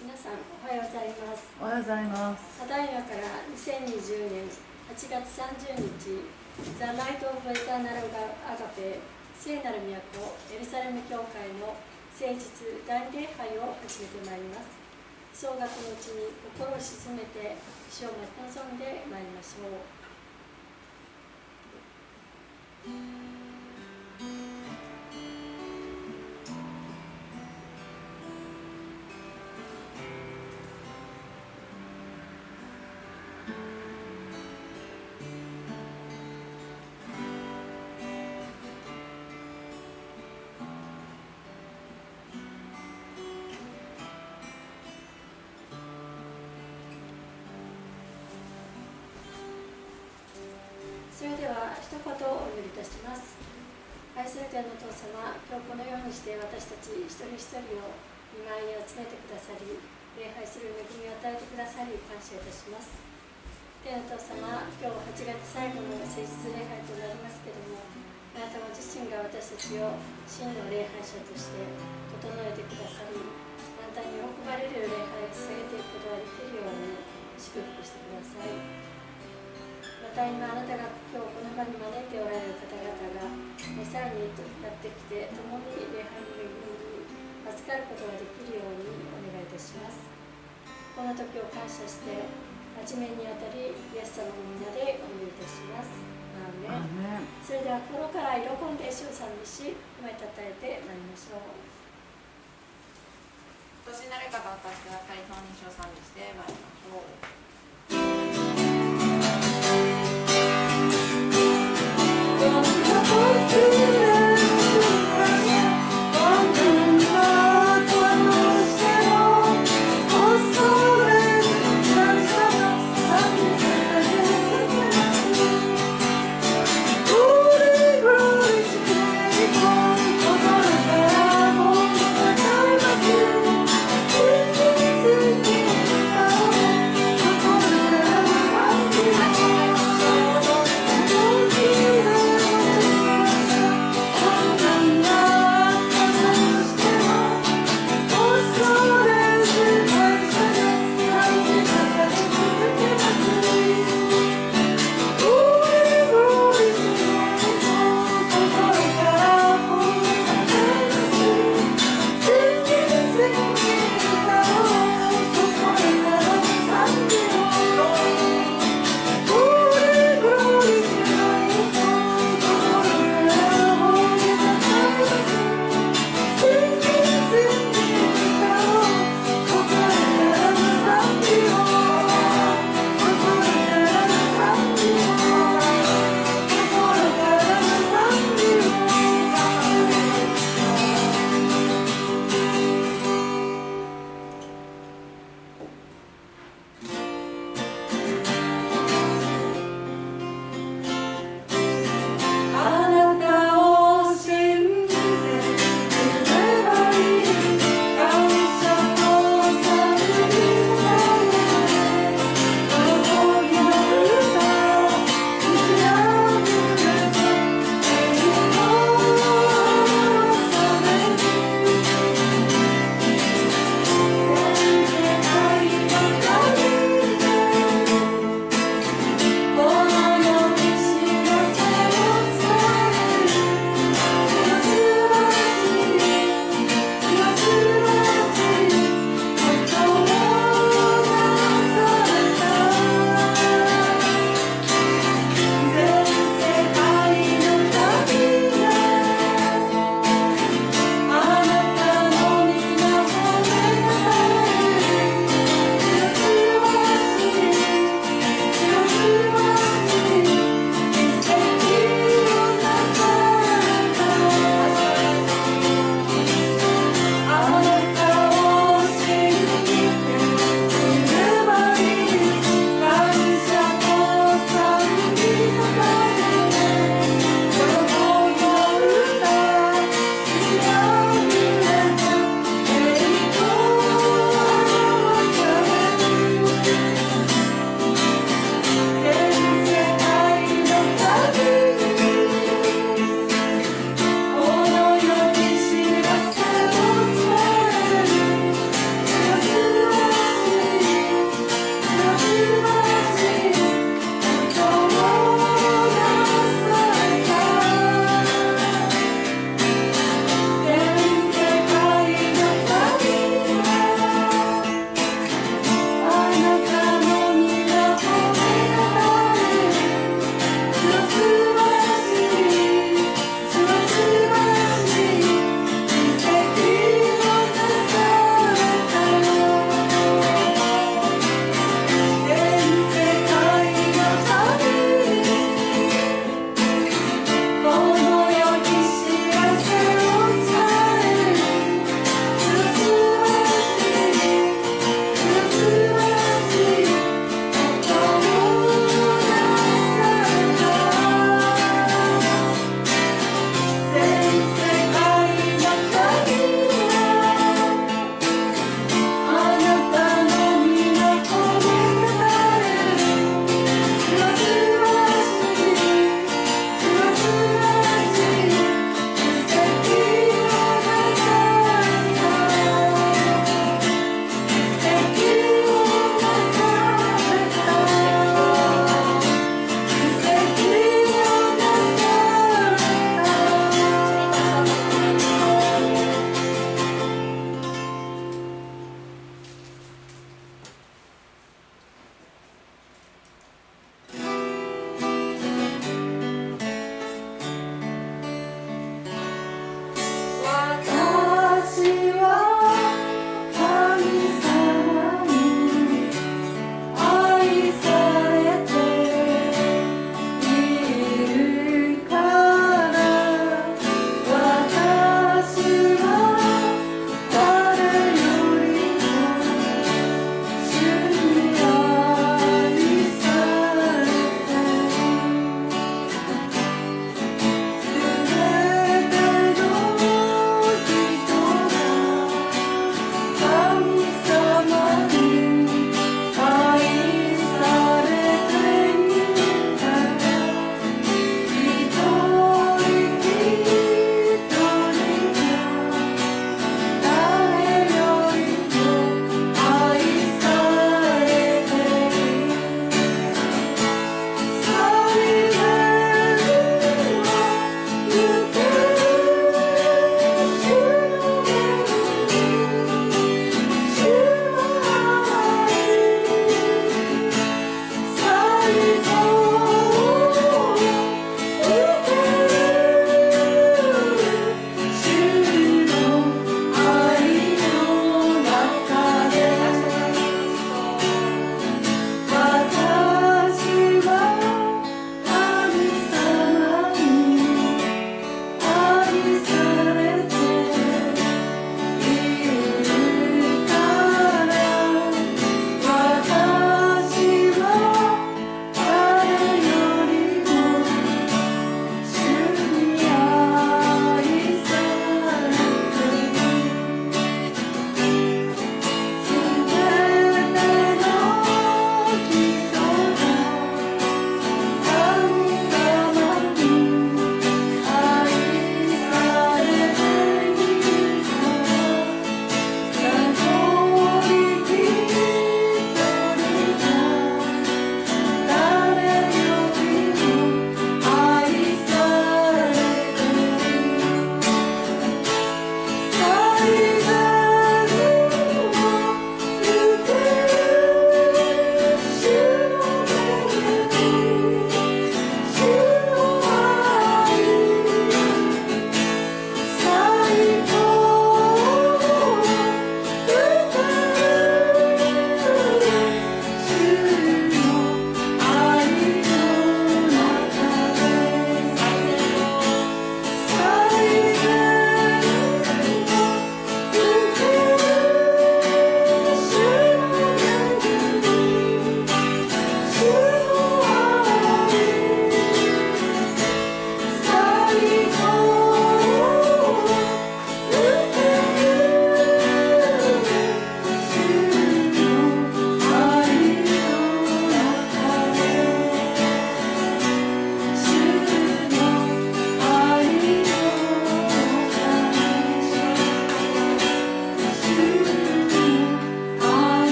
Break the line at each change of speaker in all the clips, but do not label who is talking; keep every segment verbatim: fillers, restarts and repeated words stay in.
皆さんおはようございます。
おはようございます。
ただいまからにせんにじゅうねんはちがつさんじゅうにち、ザ・ライト・オブ・エターナル・アガペ聖なる都エルサレム教会の聖日大礼拝を始めてまいります。総額のうちに心を静めて主を待ち望んでまいりましょう。それでは一言お祈りいたします。愛する天のお父様、今日このようにして私たち一人一人を見舞いに集めてくださり、礼拝する恵みを与えてくださり感謝いたします。天のお父様、今日はちがつ最後の聖日礼拝となりますけれども、あなたご自身が私たちを真の礼拝者として整えてくださり、あなたに喜ばれる礼拝を捧げていくことができるように祝福してください。また今あなたが今日この場に招いておられる方々がさらにやってきて共に礼拝の恵みに預かることができるようにお願いいたします。この時を感謝して初めにあたりイエス様の皆でお祈りいたします。アーメン。それでは心から喜んで主を賛美し褒めたたえてまいりましょう。
お年になる方をお越しください。共に主を賛美してまいりましょう。
「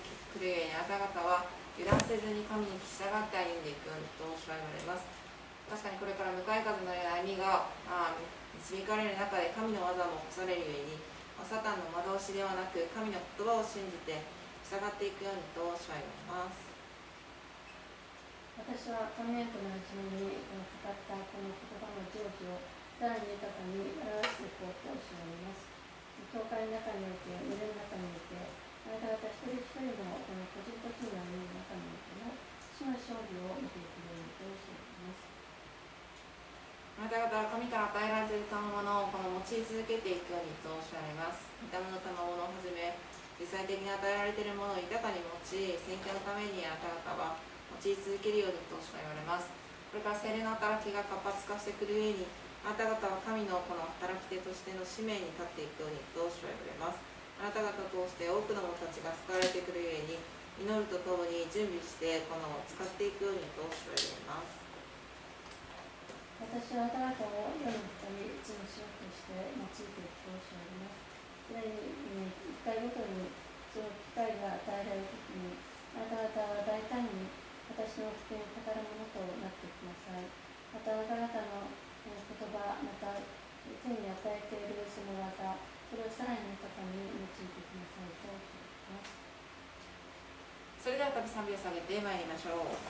くるゆえに、あなた方は油断せずに神に従って歩んでいくようにと主は言われます。確かにこれから向かい風のような歩みが導かれる中で神の技も起こされるゆえに、サタンの惑わしではなく神の言葉を信じて従っていくようにと主は言われます。
私は神へとの始めに語ったこの言葉の成就をさらに豊かに表していこうと主は言います。教会の中において、群れの中において、あなた方一人一人のこの個人的な歩みの中においての主の勝利を見ていくようにと主は言います。
あなた方は神から与えられている賜物をこの用い続けていくようにと主は言われます。見た目の賜物をはじめ、実際的に与えられているものを豊かに用い、宣教のためにあなた方は用い続けるようにと主は言われます。これから聖霊の働きが活発化してくるゆえに、あなた方は神のこの働き手としての使命に立っていくようにと主は言われます。あなた方を通して多くの者たちが救われてくるゆえに、祈るとともに準備してこの使っていくようにと主は言われます。
私はあなた方を世の人にいつもしようとして用いていくと主は言います。すでに一回ごとにその機会が与えられるときに、あなた方は大胆に私の福音を語るものとなってきなさい。またあなた方の言葉、また天に与えているその技、それをさらに豊かに用いてきなさいと言います。
それでは再び賛美を下げてまいりましょう。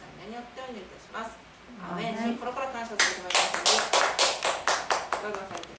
これから感謝すると思いますので、どうぞされて